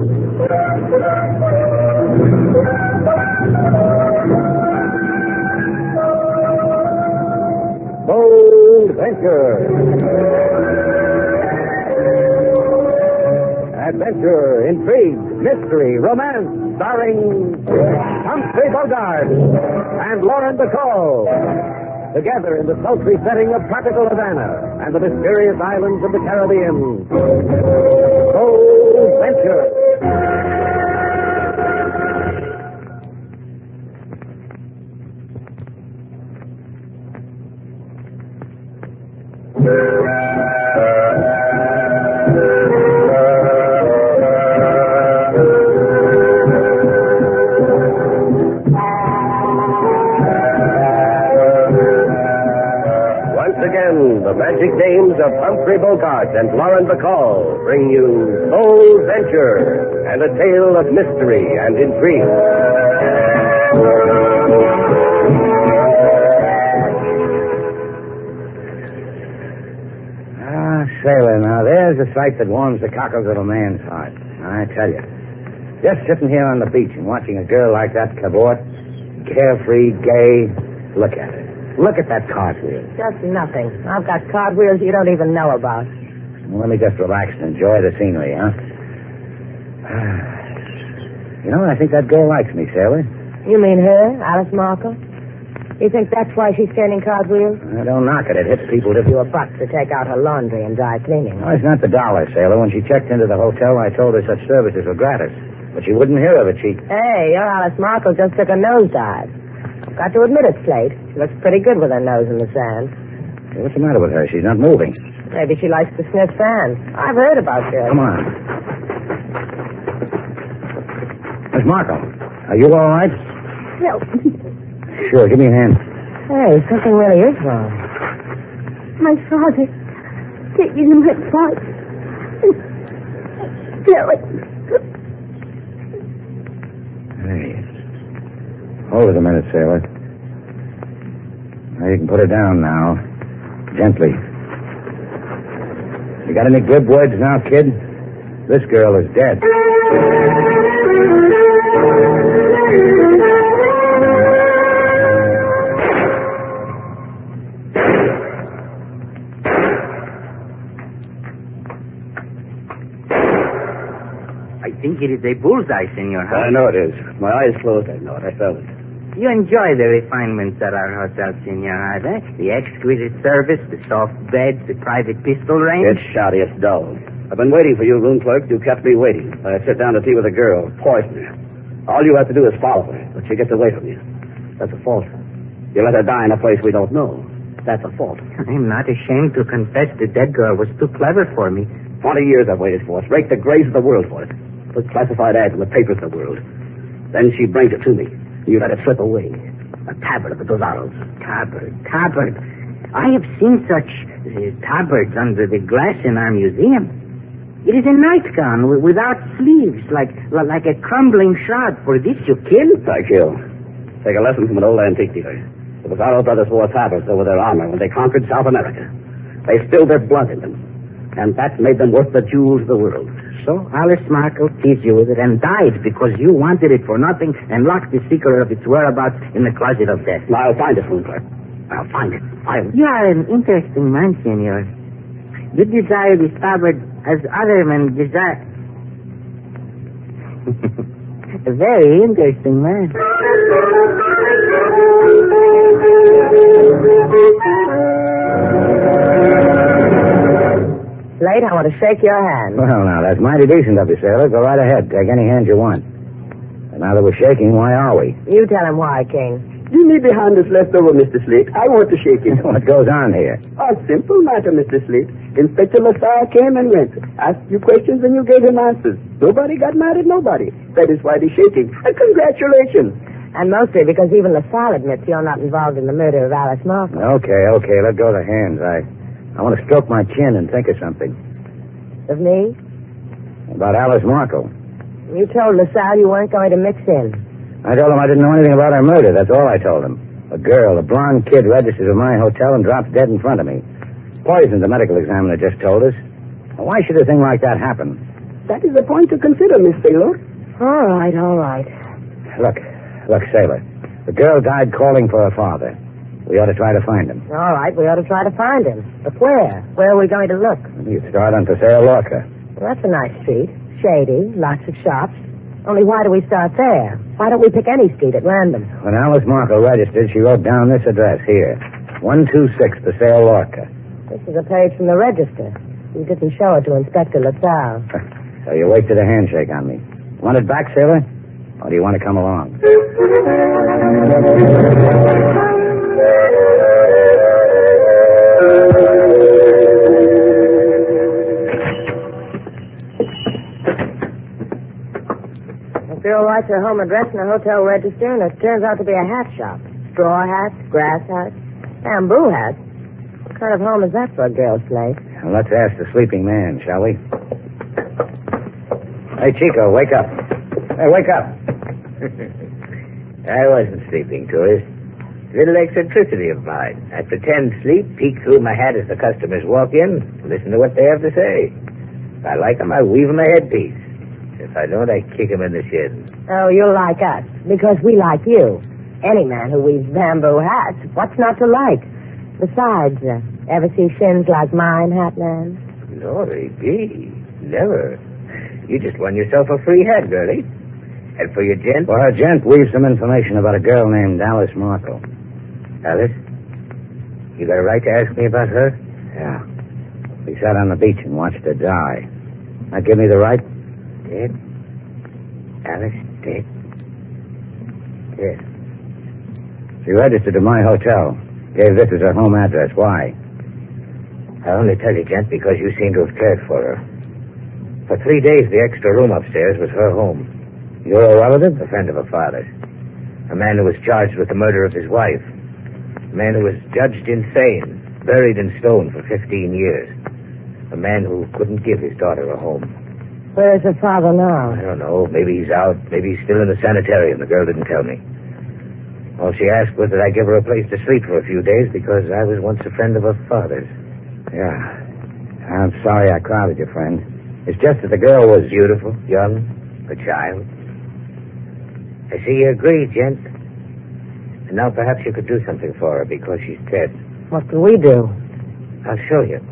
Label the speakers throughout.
Speaker 1: Bold Venture. Adventure, intrigue, mystery, romance, starring Humphrey Bogart and Lauren Bacall. Together in the sultry setting of tropical Havana and the mysterious islands of the Caribbean. Bold Venture. The magic names of Humphrey Bogart and Lauren Bacall bring you Bold Venture and a tale of mystery and intrigue.
Speaker 2: Sailor, now there's a sight that warms the cockles of a man's heart. I tell you. Just sitting here on the beach and watching a girl like that cavort, carefree, gay. Look at her. Look at that cartwheel.
Speaker 3: Just nothing. I've got cartwheels you don't even know about.
Speaker 2: Well, let me just relax and enjoy the scenery, huh? You know, I think that girl likes me, Sailor.
Speaker 3: You mean her, Alice Markle? You think that's why she's turning cartwheels?
Speaker 2: Don't knock it. It hits people to
Speaker 3: You a buck to take out her laundry and dry cleaning.
Speaker 2: No, it's not the dollar, Sailor. When she checked into the hotel, I told her such services were gratis. But she wouldn't hear of it.
Speaker 3: Hey, your Alice Markle just took a nosedive. I've got to admit it, Slate. She looks pretty good with her nose in the sand.
Speaker 2: Hey, what's the matter with her? She's not moving.
Speaker 3: Maybe she likes to sniff sand. I've heard about her.
Speaker 2: Come on. Miss Markle, are you all right?
Speaker 3: No.
Speaker 2: Sure, give me a hand.
Speaker 3: Hey, something really is wrong.
Speaker 4: My father taking my part.
Speaker 2: Hey. Hold it a minute, Sailor. Now you can put her down now. Gently. You got any good words now, kid? This girl is dead.
Speaker 5: I think it is a bullseye, Senor.
Speaker 1: I know it is. My eyes closed, I know it. I felt it.
Speaker 5: You enjoy the refinements at our hotel, Senor, eh? The exquisite service, the soft beds, the private pistol range.
Speaker 1: It's shoddy. It's dull. I've been waiting for you, room clerk. You kept me waiting. I sit down to tea with a girl, poison her. All you have to do is follow her, but she gets away from you. That's a fault. You let her die in a place we don't know. That's a fault.
Speaker 5: I'm not ashamed to confess the dead girl was too clever for me.
Speaker 1: 20 years I've waited for it. Raked the graves of the world for it. Put classified ads in the papers of the world. Then she brings it to me. You let it slip away. A tabard of the Dozados.
Speaker 5: Tabard. I have seen such tabards under the glass in our museum. It is a nightgown without sleeves, like a crumbling shroud. For this you kill?
Speaker 1: I kill. Take a lesson from an old antique dealer. The Dozado brothers wore tabards over their armor when they conquered South America. They spilled their blood in them. And that made them worth the jewels of the world.
Speaker 5: So Alice Markle teased you with it and died because you wanted it for nothing and locked the secret of its whereabouts in the closet of death.
Speaker 1: I'll find it, room clerk. I'll find it.
Speaker 5: You are an interesting man, Senor. You desire the tabard as other men desire. A very interesting man.
Speaker 3: Slate, I want to shake your hand.
Speaker 2: Well, now, that's mighty decent of you, Sailor. Go right ahead. Take any hand you want. And now that we're shaking, why are we?
Speaker 3: You tell him why, King.
Speaker 6: Give me the hand that's left over, Mr. Slate. I want to shake it.
Speaker 2: What goes on here?
Speaker 6: A simple matter, Mr. Slate. Inspector LaSalle came and went. Asked you questions and you gave him answers. Nobody got mad at nobody. That is why they're shaking. And congratulations.
Speaker 3: And mostly because even LaSalle admits you're not involved in the murder of Alice Markle.
Speaker 2: Okay. Let go of the hands. I want to stroke my chin and think of something.
Speaker 3: Of me?
Speaker 2: About Alice Markle.
Speaker 3: You told LaSalle you weren't going to mix in.
Speaker 2: I told him I didn't know anything about her murder. That's all I told him. A girl, a blonde kid, registers at my hotel and drops dead in front of me. Poisoned, the medical examiner just told us. Now, why should a thing like that happen?
Speaker 6: That is a point to consider, Miss Sailor.
Speaker 3: All right, all right.
Speaker 2: Look, Sailor. The girl died calling for her father. We ought to try to find him.
Speaker 3: All right, we ought to try to find him. But where? Where are we going to look?
Speaker 2: You start on Paseo Lorca.
Speaker 3: Well, that's a nice street. Shady, lots of shops. Only why do we start there? Why don't we pick any street at random?
Speaker 2: When Alice Marco registered, she wrote down this address here. 126 Paseo Lorca.
Speaker 3: This is a page from the register. You didn't show it to Inspector LaSalle.
Speaker 2: So you wasted a handshake on me. Want it back, Sailor? Or do you want to come along?
Speaker 3: The girl writes her home address in a hotel register, and it turns out to be a hat shop. Straw hats, grass hats, bamboo hats. What kind of home is that for a girl's place?
Speaker 2: Well, let's ask the sleeping man, shall we? Hey, Chico, wake up. Hey, wake up.
Speaker 5: I wasn't sleeping, tourist. Little eccentricity of mine. I pretend sleep, peek through my hat as the customers walk in, listen to what they have to say. If I like them, I weave them a headpiece. If I don't, I kick them in the shin.
Speaker 3: Oh, you like us, because we like you. Any man who weaves bamboo hats, what's not to like? Besides, ever see shins like mine, hat man?
Speaker 5: Glory be. Never. You just won yourself a free hat, girlie. And for your gent?
Speaker 2: For her gent, weave some information about a girl named Alice Marco.
Speaker 5: Alice? You got a right to ask me about her?
Speaker 2: Yeah. We sat on the beach and watched her die. That give me the right?
Speaker 5: Dead? Alice dead? Yes.
Speaker 2: She registered at my hotel. Gave this as her home address. Why?
Speaker 5: I only tell you, gent, because you seem to have cared for her. For 3 days, the extra room upstairs was her home.
Speaker 2: You're a relative?
Speaker 5: A friend of her father's. A man who was charged with the murder of his wife. A man who was judged insane, buried in stone for 15 years. A man who couldn't give his daughter a home.
Speaker 3: Where is her father now?
Speaker 5: I don't know. Maybe he's out. Maybe he's still in the sanitarium. The girl didn't tell me. All she asked was that I give her a place to sleep for a few days because I was once a friend of her father's.
Speaker 2: Yeah. I'm sorry I crowded you, friend. It's just that the girl was
Speaker 5: beautiful, young, a child. I see you agree, gent. And now perhaps you could do something for her because she's dead.
Speaker 3: What can we do?
Speaker 5: I'll show you.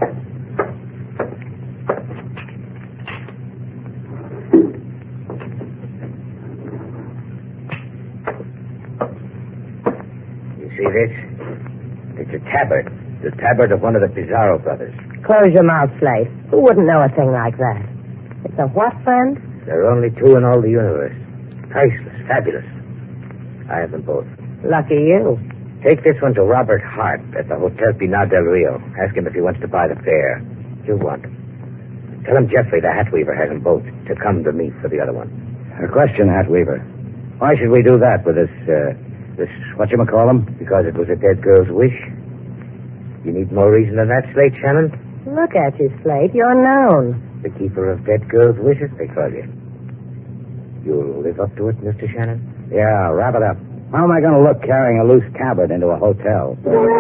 Speaker 5: You see this? It's a tabard. The tabard of one of the Pizarro brothers.
Speaker 3: Close your mouth, Slate. Who wouldn't know a thing like that? It's a what, friend?
Speaker 5: There are only 2 in all the universe. Priceless, fabulous. I have them both.
Speaker 3: Lucky you.
Speaker 5: Take this one to Robert Hart at the Hotel Pinar del Rio. Ask him if he wants to buy the pair. He'll want them. Tell him Jeffrey, the hat weaver, has them both to come to me for the other one.
Speaker 2: A question, hat weaver. Why should we do that with this whatchamacallem?
Speaker 5: Because it was a dead girl's wish. You need more reason than that, Slate Shannon?
Speaker 3: Look at you, Slate. You're known.
Speaker 5: The keeper of dead girls' wishes, they call you. You'll live up to it, Mr. Shannon?
Speaker 2: Yeah, wrap it up. How am I going to look carrying a loose tabard into a hotel?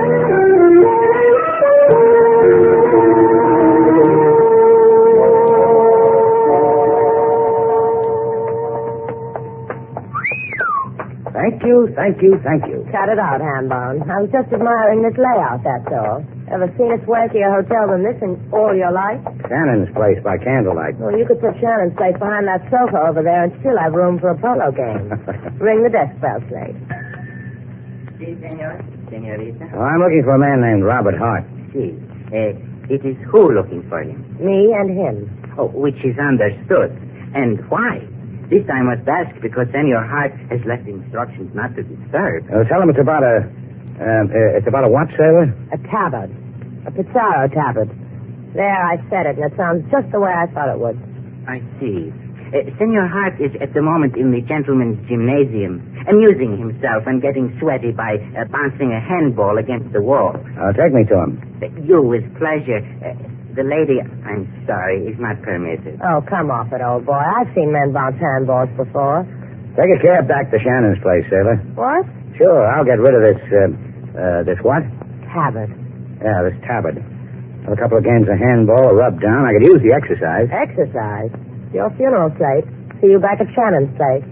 Speaker 2: Thank you.
Speaker 3: Cut it out, Hambone. I was just admiring this layout, that's all. Ever seen a swankier hotel than this in all your life?
Speaker 2: Shannon's place by candlelight.
Speaker 3: Well, you could put Shannon's place behind that sofa over there and still have room for a polo game. Ring the desk bell, Slate.
Speaker 5: Si, senor. Senorita.
Speaker 2: Oh, I'm looking for a man named Robert Hart.
Speaker 5: Si. It is who looking for him?
Speaker 3: Me and him.
Speaker 5: Oh, which is understood. And why? This I must ask because Senor Hart has left instructions not to disturb.
Speaker 2: Tell him it's about a what, sailor?
Speaker 3: A tabard. A Pizarro tabard. There, I said it, and it sounds just the way I thought it would.
Speaker 5: I see. Senor Hart is at the moment in the gentleman's gymnasium, amusing himself and getting sweaty by bouncing a handball against the wall.
Speaker 2: Take me to him.
Speaker 5: You with pleasure. The lady, I'm sorry, is not permitted.
Speaker 3: Oh, come off it, old boy. I've seen men bounce handballs before.
Speaker 2: Take a cab back to Shannon's place, sailor.
Speaker 3: What?
Speaker 2: Sure, I'll get rid of this what?
Speaker 3: Tabard.
Speaker 2: Yeah, this tabard. Have a couple of games of handball, a rub down. I could use the exercise.
Speaker 3: Exercise? Your funeral plate. See you back at Shannon's place.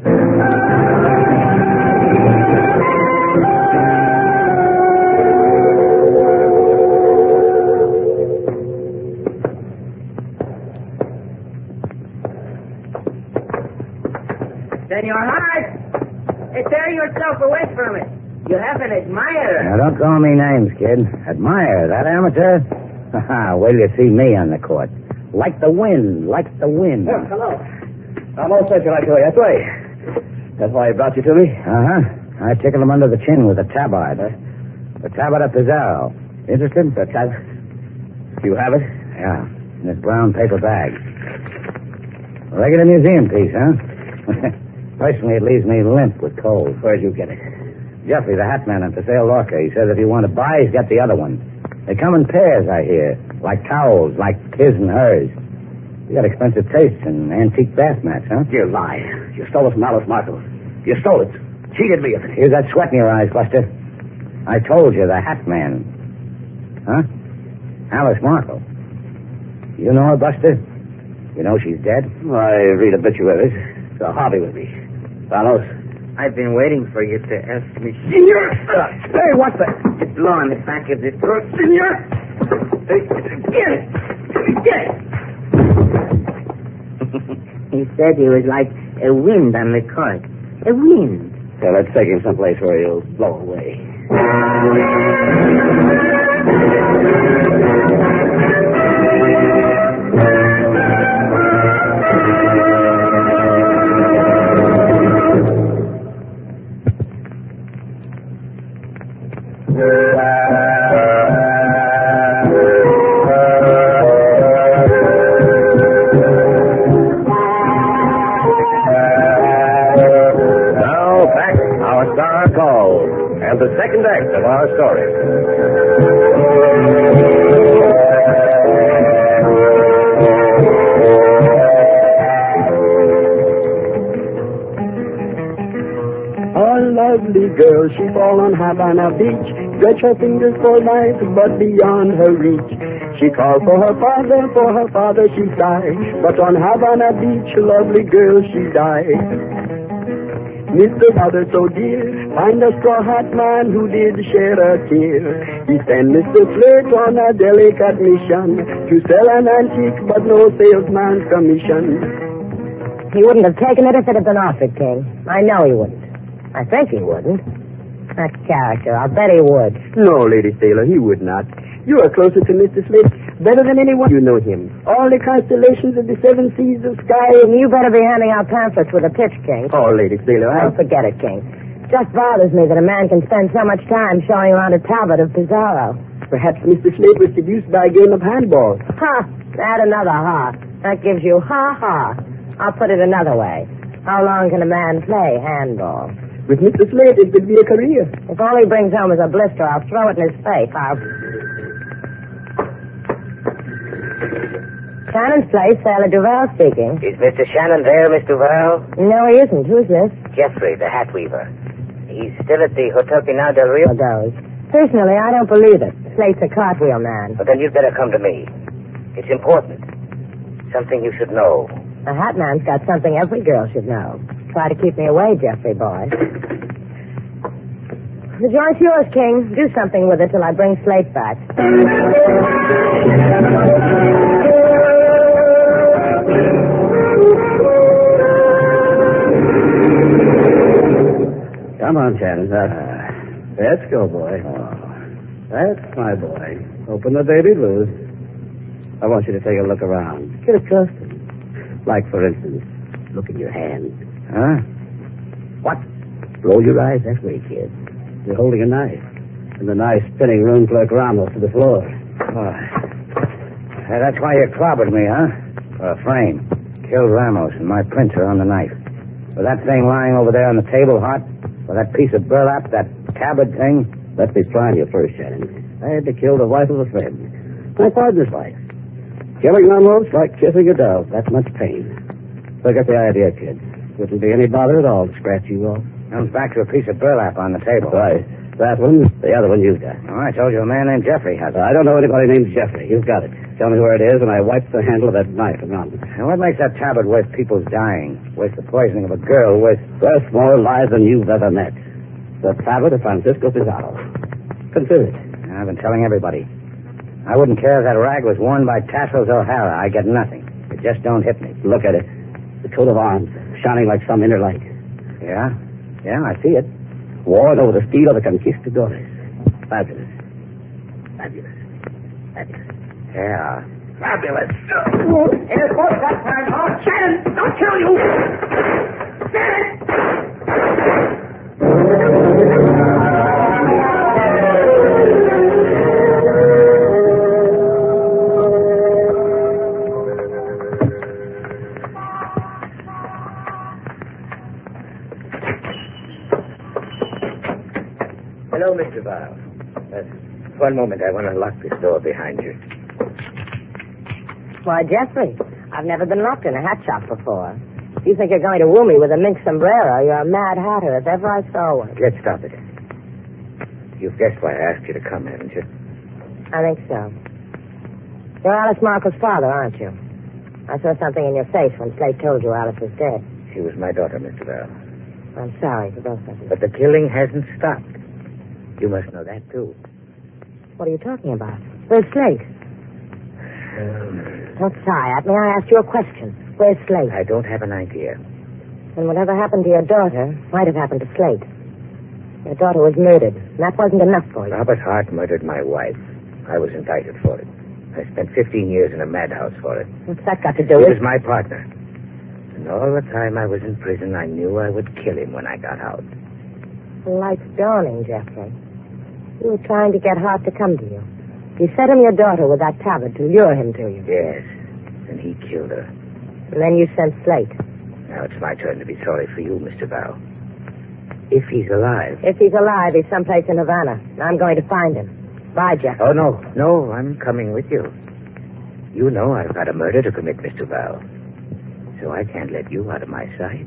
Speaker 5: Senor Hart! Hey, tear yourself away from it. You have an admirer.
Speaker 2: Now, don't call me names, kid. Admire that amateur? Wait till you see me on the court. Like the wind, like the wind.
Speaker 6: Oh, hello. I'm all set, I tell you. That's right. That's why I brought you to me?
Speaker 2: Uh-huh. I tickled him under the chin with a tabard. The tabard of Pizarro. Interested?
Speaker 6: The tabard? You have it?
Speaker 2: Yeah, in this brown paper bag. Regular museum piece, huh? Personally, it leaves me limp with cold.
Speaker 6: Where'd you get it?
Speaker 2: Jeffrey, the hat man at the sale Lorca. He says if you want to buy, he's got the other one. They come in pairs, I hear. Like towels, like his and hers. You got expensive tastes in antique bath mats, huh?
Speaker 6: You lie. You stole it from Alice Marshall. You stole it. Cheated me of it.
Speaker 2: Here's that sweat in your eyes, Buster. I told you, the hat man. Huh? Alice Marshall. You know her, Buster? You know she's dead?
Speaker 6: I read obituaries. It's a hobby with me. Vanos.
Speaker 5: I've been waiting for you to ask me.
Speaker 6: Senor! Hey, what the?
Speaker 5: It's blow on the back of the throat.
Speaker 6: Senor! Hey, get it! Get it!
Speaker 5: He said he was like a wind on the court. A wind.
Speaker 6: Yeah, let's take him someplace where he'll blow away.
Speaker 1: And the second act of our story.
Speaker 6: A lovely girl, she fall on Havana Beach. Stretch her fingers for life, but beyond her reach. She called for her father she sighed. But on Havana Beach, a lovely girl, she died. Mr. Father so dear, find a straw hat man who did share a tear. He sent Mr. Slate on a delicate mission to sell an antique, but no salesman's commission.
Speaker 3: He wouldn't have taken it if it had been offered, King. I know he wouldn't. I think he wouldn't. That character, I'll bet he would.
Speaker 6: No, Lady Sailor, he would not. You are closer to Mr. Slate, better than anyone. You know him. All the constellations of the seven seas of sky.
Speaker 3: And you better be handing out pamphlets with a pitch, King.
Speaker 6: Oh, Lady Sailor,
Speaker 3: Oh, forget it, King. It just bothers me that a man can spend so much time showing around a tablet of Pizarro.
Speaker 6: Perhaps Mr. Slate was seduced by a game of handball.
Speaker 3: Ha! Add another ha. That gives you ha-ha. I'll put it another way. How long can a man play handball?
Speaker 6: With Mr. Slate, it could be a career.
Speaker 3: If all he brings home is a blister, I'll throw it in his face. Shannon's place, Sailor Duval speaking.
Speaker 5: Is Mr. Shannon there, Miss Duval?
Speaker 3: No, he isn't. Who's this?
Speaker 5: Jeffrey, the hat weaver. He's still at the Hotel Pinal del Rio.
Speaker 3: Goes. Personally, I don't believe it. Slate's a cartwheel man.
Speaker 5: But then you'd better come to me. It's important. Something you should know.
Speaker 3: A hat man's got something every girl should know. Try to keep me away, Jeffrey boy. The joint's yours, King. Do something with it till I bring Slate back.
Speaker 6: Come on, Shannon. Let's go, boy. Oh, that's my boy. Open the baby blues. I want you to take a look around. Get accustomed. Like, for instance, look at your hand.
Speaker 2: Huh?
Speaker 6: What? Roll your eyes that way, kid. You're holding a knife. And the knife spinning room clerk Ramos to the floor.
Speaker 2: Oh. Hey, that's why you clobbered me, huh? For a frame. Killed Ramos, and my prints are on the knife. With that thing lying over there on the table, hot, with that piece of burlap, that tabard thing.
Speaker 6: Let me try you first, Shannon. I had to kill the wife of a friend. My partner's wife. Killing Ramos like kissing a dove. That's much pain. So get the idea, kid. Wouldn't be any bother at all to scratch you off.
Speaker 2: Comes back to a piece of burlap on the table.
Speaker 6: Right.
Speaker 1: That one. The other one you've got.
Speaker 2: Oh, I told you a man named Jeffrey has it.
Speaker 1: I don't know anybody named Jeffrey. You've got it. Tell me where it is, and I wipe the handle of that knife around it.
Speaker 2: Now, what makes that tablet worth people's dying? Worth the poisoning of a girl? Worth
Speaker 1: more lies than you've ever met. The tablet of Francisco Pizarro. Consider it.
Speaker 2: I've been telling everybody. I wouldn't care if that rag was worn by Tassos O'Hara. I get nothing. It just don't hit me.
Speaker 1: Look at it. The coat of arms, shining like some inner light.
Speaker 2: Yeah? Yeah, I see it.
Speaker 1: Worn over the steel of the conquistadores. Fabulous. Fabulous. Fabulous.
Speaker 2: Yeah.
Speaker 1: Fabulous. Here, what's that time? Oh, Shannon, don't kill you!
Speaker 2: Hello, Mr. Bow. One moment. I want to lock this door behind you.
Speaker 3: Why, Jeffrey, I've never been locked in a hat shop before. If you think you're going to woo me with a mink sombrero, you're a mad hatter if ever I saw one.
Speaker 2: Let's stop it. You've guessed why I asked you to come, haven't you?
Speaker 3: I think so. You're Alice Markle's father, aren't you? I saw something in your face when Slate told you Alice was dead.
Speaker 2: She was my daughter, Mr. Bow.
Speaker 3: I'm sorry for both of you.
Speaker 2: But the killing hasn't stopped. You must know that, too.
Speaker 3: What are you talking about? Where's Slate? Don't sigh at me. I asked you a question. Where's Slate?
Speaker 2: I don't have an idea.
Speaker 3: And whatever happened to your daughter might have happened to Slate. Your daughter was murdered, and that wasn't enough for you.
Speaker 2: Robert Hart murdered my wife. I was indicted for it. I spent 15 years in a madhouse for it.
Speaker 3: What's that got to do
Speaker 2: He
Speaker 3: with...
Speaker 2: was my partner. And all the time I was in prison, I knew I would kill him when I got out.
Speaker 3: The light's dawning, Jeffrey. You were trying to get Hart to come to you. You set him your daughter with that tablet to lure him to you.
Speaker 2: Yes, and he killed her.
Speaker 3: And then you sent Slate.
Speaker 2: Now it's my turn to be sorry for you, Mr. Bow. If he's alive.
Speaker 3: If he's alive, he's someplace in Havana. And I'm going to find him. Bye, Jeffrey.
Speaker 2: Oh, no, I'm coming with you. You know I've got a murder to commit, Mr. Bow. So I can't let you out of my sight.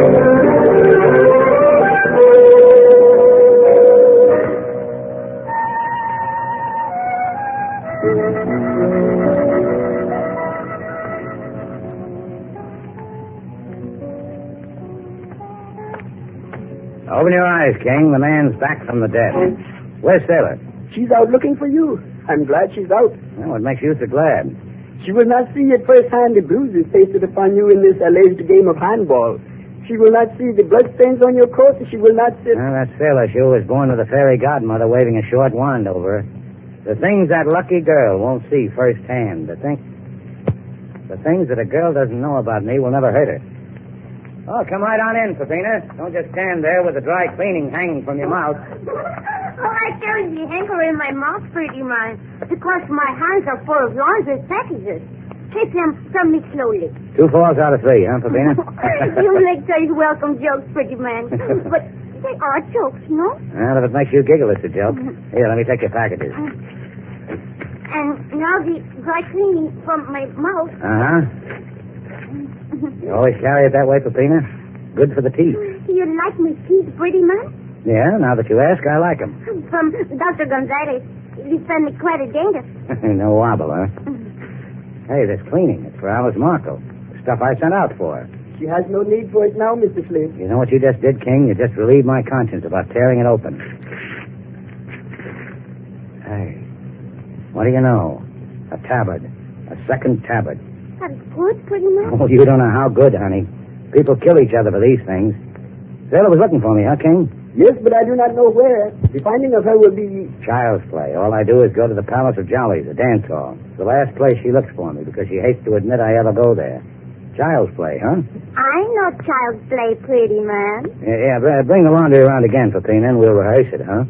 Speaker 2: Open your eyes, King. The man's back from the dead. Where's Sailor?
Speaker 6: She's out looking for you. I'm glad she's out.
Speaker 2: Well, what makes you so glad?
Speaker 6: She will not see at first hand the bruises pasted upon you in this alleged game of handball. She will not see the bloodstains on your coat. She will not sit...
Speaker 2: Well, that sailor sure was born with a fairy godmother waving a short wand over her. The things that lucky girl won't see firsthand. The things that a girl doesn't know about me will never hurt her. Oh, come right on in, Peppina. Don't just stand there with the dry cleaning hanging from your mouth.
Speaker 4: Oh, I carry the hanger in my mouth, pretty man, because my hands are full of laundry packages. Take them from me slowly.
Speaker 2: 2 falls out of 3, huh, Peppina?
Speaker 4: You make such welcome jokes, pretty man. But they are jokes, no?
Speaker 2: Well, if it makes you giggle, it's a joke. Here, let me take your packages.
Speaker 4: And now the dry cleaning from my mouth.
Speaker 2: Uh-huh. You always carry it that way, Peppina? Good for the teeth.
Speaker 4: You like my teeth, pretty man?
Speaker 2: Yeah, now that you ask, I like them.
Speaker 4: From Dr. Gonzalez. He sent me quite a dentist.
Speaker 2: No wobble, huh? Hey, this cleaning. It's for Alice Markle. The stuff I sent out for her.
Speaker 6: She has no need for it now, Mr. Slade.
Speaker 2: You know what you just did, King? You just relieved my conscience about tearing it open. Hey, what do you know? A tabard. A second tabard.
Speaker 4: That's good, pretty man.
Speaker 2: Oh, you don't know how good, honey. People kill each other for these things. Sailor was looking for me, huh, King?
Speaker 6: Yes, but I do not know where. The finding of her will be...
Speaker 2: Child's play. All I do is go to the Palace of Jollies, the dance hall. It's the last place she looks for me because she hates to admit I ever go there. Child's play, huh?
Speaker 4: I know child's play, pretty man.
Speaker 2: Yeah, bring the laundry around again, Peppina, and we'll rehearse it, huh?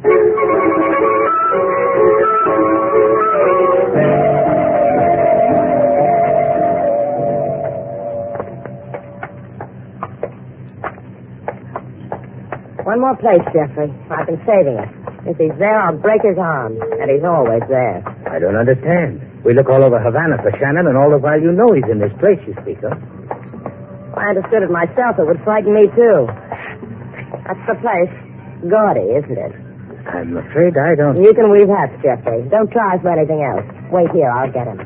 Speaker 3: One more place, Jeffrey. I've been saving it. If he's there, I'll break his arms. And he's always there.
Speaker 2: I don't understand. We look all over Havana for Shannon, and all the while you know he's in this place you speak of.
Speaker 3: If I understood it myself, it would frighten me, too. That's the place. Gaudy, isn't it?
Speaker 2: I'm afraid I don't...
Speaker 3: You can weave hats, Jeffrey. Don't try for anything else. Wait here, I'll get him.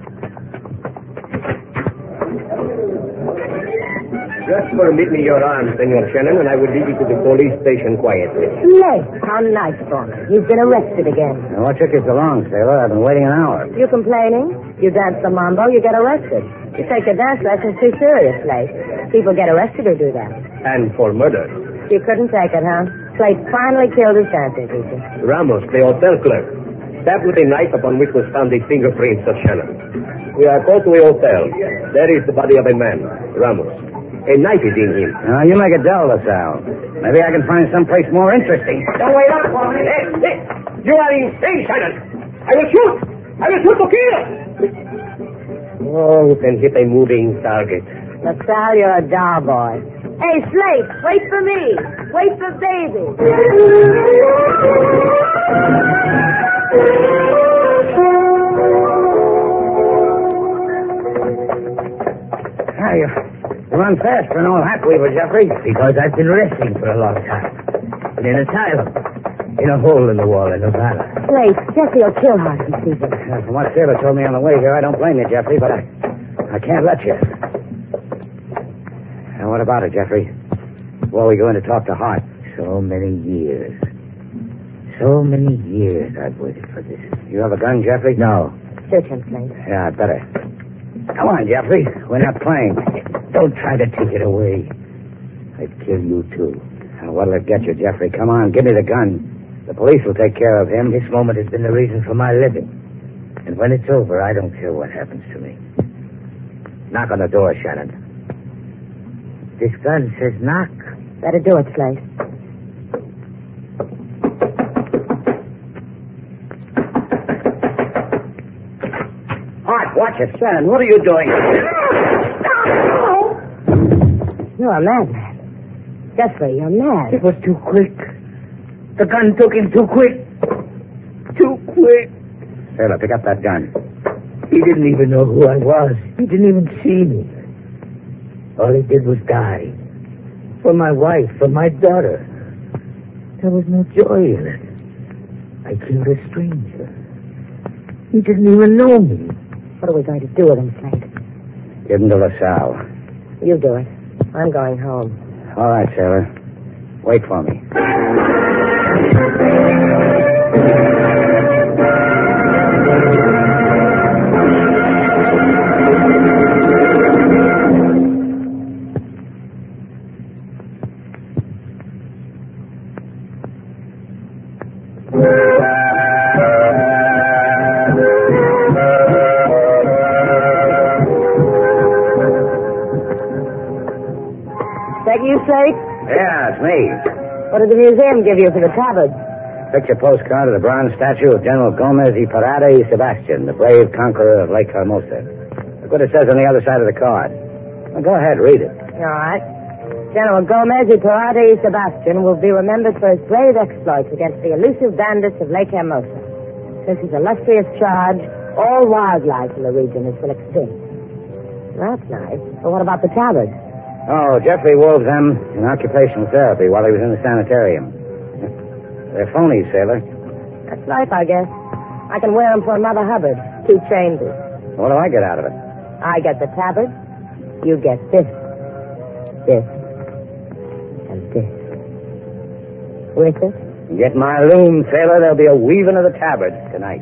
Speaker 1: Just permit me your arm, Senor Shannon, and I will lead you to the police station quietly.
Speaker 3: Slate, how nice for me. You've been arrested again.
Speaker 2: Now, what took you so long, sailor? I've been waiting an hour.
Speaker 3: You complaining? You dance the mambo, you get arrested. You take your dance lessons too serious, Slate. People get arrested who do that.
Speaker 1: And for murder.
Speaker 3: You couldn't take it, huh? Slate finally killed his dancing teacher.
Speaker 1: Ramos, the hotel clerk, stabbed with a knife upon which was found the fingerprints of Shannon. We are called to a hotel. There is the body of a man, Ramos. A knife is in him.
Speaker 2: Now, you make it dull, LaSalle. Maybe I can find someplace more interesting.
Speaker 1: Don't wait up for me. Hey, you are insane, Shannon. I will shoot. I will shoot to kill. Oh, you can hit a moving target.
Speaker 3: LaSalle, you're a doll boy. Hey, Slate, wait for me. Wait for baby.
Speaker 2: You run fast for an old hat weaver, Jeffrey. Because I've been wrestling for a long time. In an asylum. In a hole in the wall in Nevada.
Speaker 3: Slate, Jeffrey will kill Hart if he sees it.
Speaker 2: From what Sailor told me on the way here, I don't blame you, Jeffrey, but I can't let you. Now, what about it, Jeffrey? Before we go in to talk to Hart. So many years. So many years I've waited for this. You have a gun, Jeffrey? No.
Speaker 3: Shoot him, Slate.
Speaker 2: Yeah, better. Come on, Jeffrey. We're not playing. Don't try to take it away. I'd kill you, too. Now, what'll it get you, Jeffrey? Come on, give me the gun. The police will take care of him. This moment has been the reason for my living. And when it's over, I don't care what happens to me. Knock on the door, Shannon. This gun says knock.
Speaker 3: Better do it, Slate.
Speaker 2: Hart, watch it, Shannon. What are you doing?
Speaker 3: You're a madman. Jeffrey, you're mad.
Speaker 2: It was too quick. The gun took him too quick. Too quick. Sailor, pick up that gun. He didn't even know who I was. He didn't even see me. All he did was die. For my wife, for my daughter. There was no joy in it. I killed a stranger. He didn't even know me.
Speaker 3: What are we going to do with him, Slate?
Speaker 2: Give him to LaSalle.
Speaker 3: You do it. I'm going home.
Speaker 2: All right, Sailor. Wait for me.
Speaker 3: That you, Slate?
Speaker 2: Yeah, it's me.
Speaker 3: What did the museum give you for the tabard?
Speaker 2: Picture postcard of the bronze statue of General Gomez y Parada y Sebastian, the brave conqueror of Lake Hermosa. Look what it says on the other side of the card. Well, go ahead, read it.
Speaker 3: All right. General Gomez y Parada y Sebastian will be remembered for his brave exploits against the elusive bandits of Lake Hermosa. Since his illustrious charge, all wildlife in the region has been extinct. That's nice. But what about the tabard?
Speaker 2: Oh, Jeffrey wove them in occupational therapy while he was in the sanitarium. They're phonies, Sailor.
Speaker 3: That's life, I guess. I can wear them for Mother Hubbard. 2 changes.
Speaker 2: What do I get out of it?
Speaker 3: I get the tabard. You get this. This. And this. With it?
Speaker 2: Get my loom, Sailor. There'll be a weaving of the tabard tonight.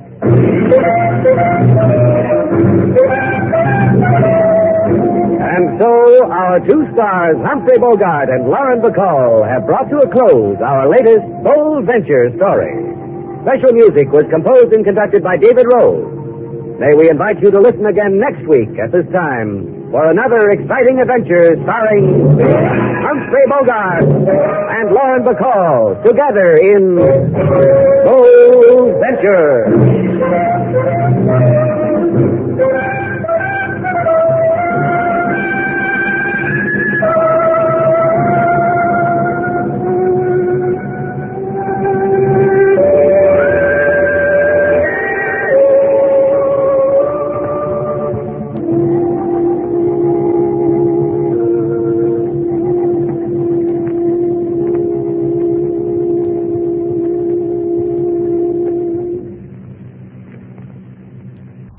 Speaker 2: And so, our 2 stars, Humphrey Bogart and Lauren Bacall, have brought to a close our latest Bold Venture story. Special music was composed and conducted by David Rose. May we invite you to listen again next week at this time for another exciting adventure starring Humphrey Bogart and Lauren Bacall together in Bold Venture.